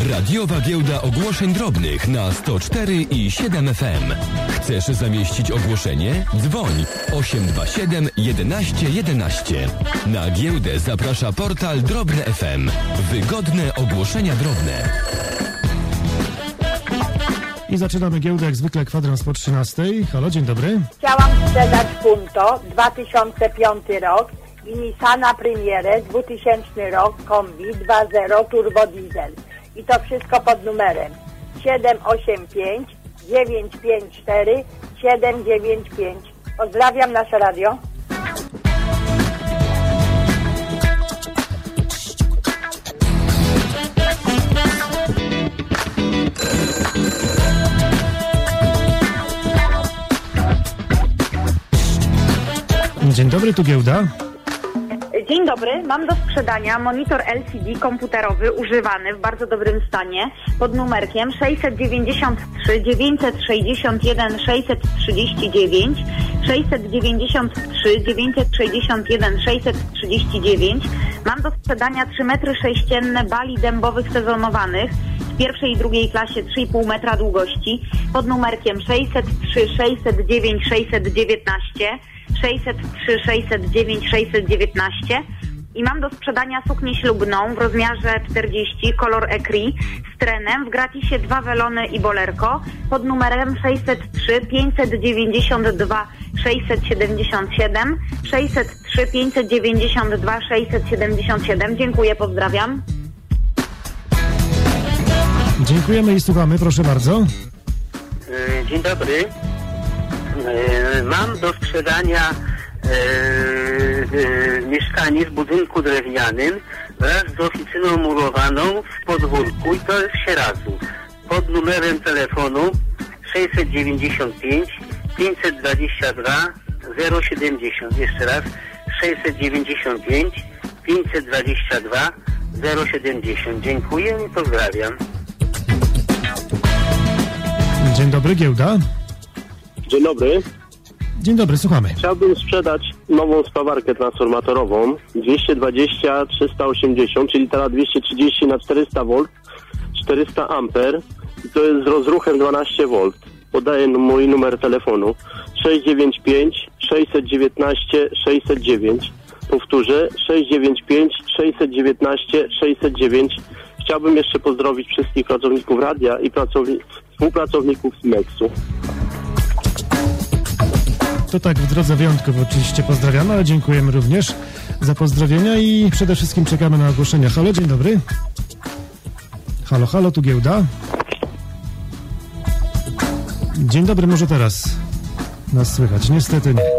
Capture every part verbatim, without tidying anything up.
Radiowa giełda ogłoszeń drobnych na sto cztery i siedem F M. Chcesz zamieścić ogłoszenie? Dzwoń osiem dwa siedem jedenaście jedenaście. Na giełdę zaprasza portal Drobne F M. Wygodne ogłoszenia drobne. I zaczynamy giełdę jak zwykle kwadrans po trzynastej. Halo, dzień dobry. Chciałam sprzedać Punto, dwa tysiące piąty rok i Nissana Premiere, dwutysięczny rok, kombi dwa zero turbo diesel. I to wszystko pod numerem siedem osiem pięć dziewięć pięć cztery siedem dziewięć pięć. Pozdrawiam nasze radio. Dzień dobry, tu giełda. Dzień dobry, mam do sprzedania monitor L C D komputerowy używany w bardzo dobrym stanie pod numerkiem sześćset dziewięćdziesiąt trzy dziewięćset sześćdziesiąt jeden sześćset trzydzieści dziewięć, sześćset dziewięćdziesiąt trzy dziewięćset sześćdziesiąt jeden sześćset trzydzieści dziewięć. Mam do sprzedania trzy metry sześcienne bali dębowych sezonowanych w pierwszej i drugiej klasie trzy i pół metra długości pod numerkiem sześćset trzy sześćset dziewięć sześćset dziewiętnaście, sześćset trzy sześćset dziewięć sześćset dziewiętnaście i mam do sprzedania suknię ślubną w rozmiarze czterdzieści, kolor ecri z trenem w gratisie dwa welony i bolerko pod numerem sześćset trzy pięćset dziewięćdziesiąt dwa sześćset siedemdziesiąt siedem, sześćset trzy pięćset dziewięćdziesiąt dwa sześćset siedemdziesiąt siedem. Dziękuję, pozdrawiam. Dziękujemy i słuchamy, proszę bardzo. Dzień dobry. Mam do sprzedania e, e, mieszkanie w budynku drewnianym wraz z oficyną murowaną w podwórku i to jest w Sieradzu. Pod numerem telefonu sześćset dziewięćdziesiąt pięć pięćset dwadzieścia dwa zero siedemdziesiąt. Jeszcze raz sześćset dziewięćdziesiąt pięć pięćset dwadzieścia dwa zero siedemdziesiąt. Dziękuję i pozdrawiam. Dzień dobry, giełda. Dzień dobry. Dzień dobry, słuchamy. Chciałbym sprzedać nową spawarkę transformatorową dwieście dwadzieścia trzysta osiemdziesiąt, czyli teraz dwieście trzydzieści na czterysta wolt, czterysta amper i to jest z rozruchem dwanaście wolt. Podaję mój numer telefonu sześć dziewięć pięć sześćset dziewiętnaście sześćset dziewięć. Powtórzę sześć dziewięć pięć sześćset dziewiętnaście sześćset dziewięć. Chciałbym jeszcze pozdrowić wszystkich pracowników radia i pracowni- współpracowników z Meksu. To tak w drodze wyjątkowo oczywiście pozdrawiamy, ale dziękujemy również za pozdrowienia i przede wszystkim czekamy na ogłoszenia. Halo, dzień dobry. Halo, halo, tu giełda. Dzień dobry, może teraz nas słychać? Niestety nie.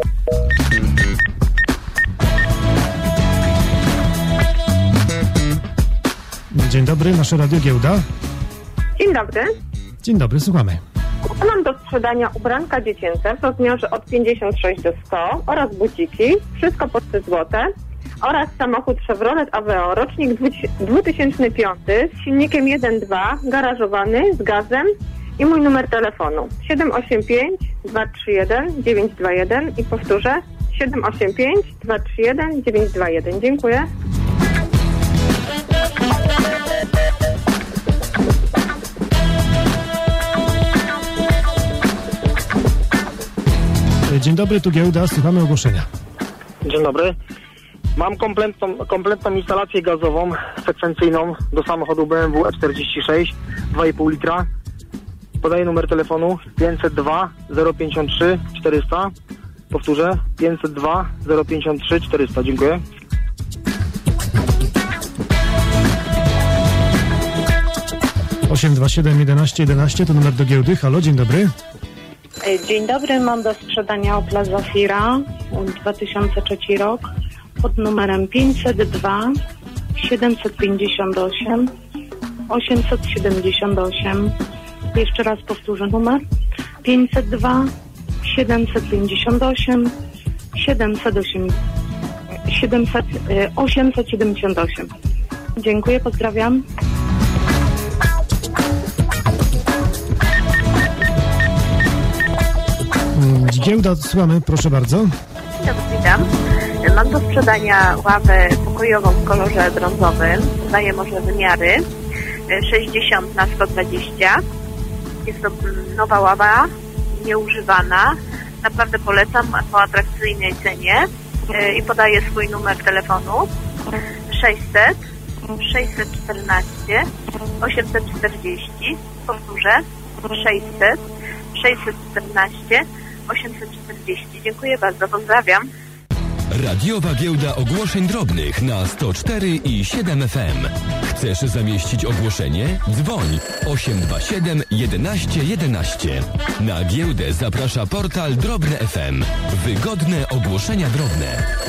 Dzień dobry, nasze radio giełda. Dzień dobry. Dzień dobry, słuchamy. Mam do sprzedania ubranka dziecięce w rozmiarze od pięćdziesiąt sześć do stu oraz buciki, wszystko po trzy złote oraz samochód Chevrolet Aveo, rocznik dwa tysiące piąty z silnikiem jeden dwa, garażowany, z gazem i mój numer telefonu siedem osiem pięć dwa trzy jeden dziewięć dwa jeden i powtórzę siedem osiem pięć dwa trzy jeden dziewięć dwa jeden. Dziękuję. Dzień dobry, tu giełda, słuchamy ogłoszenia. Dzień dobry. Mam kompletną, kompletną instalację gazową sekwencyjną do samochodu B M W E czterdzieści sześć, dwa i pół litra. Podaję numer telefonu pięćset dwa zero pięćdziesiąt trzy czterysta. Powtórzę pięćset dwa zero pięćdziesiąt trzy czterysta. Dziękuję. osiem dwa siedem jedenaście jedenaście to numer do giełdy. Halo, dzień dobry. Dzień dobry, mam do sprzedania Opla Zafira, dwa tysiące trzeci rok, pod numerem pięćset dwa siedemset pięćdziesiąt osiem osiemset siedemdziesiąt osiem. Jeszcze raz powtórzę numer pięćset dwa siedemset pięćdziesiąt osiem siedemset osiem siedemset, osiemset siedemdziesiąt osiem. Dziękuję, pozdrawiam. Giełda, słuchamy, proszę bardzo. Witam. Mam do sprzedania ławę pokojową w kolorze brązowym. Daję może wymiary. sześćdziesiąt na sto dwadzieścia. Jest to nowa ława, nieużywana. Naprawdę polecam po atrakcyjnej cenie i podaję swój numer telefonu sześćset sześćset czternaście osiemset czterdzieści. Powtórzę sześćset sześćset czternaście osiemset czterdzieści. Dziękuję bardzo, pozdrawiam. Radiowa Giełda Ogłoszeń Drobnych na sto cztery i siedem F M. Chcesz zamieścić ogłoszenie? Dzwoń osiem dwa siedem jedenaście jedenaście. Na giełdę zaprasza portal Drobne F M. Wygodne ogłoszenia drobne.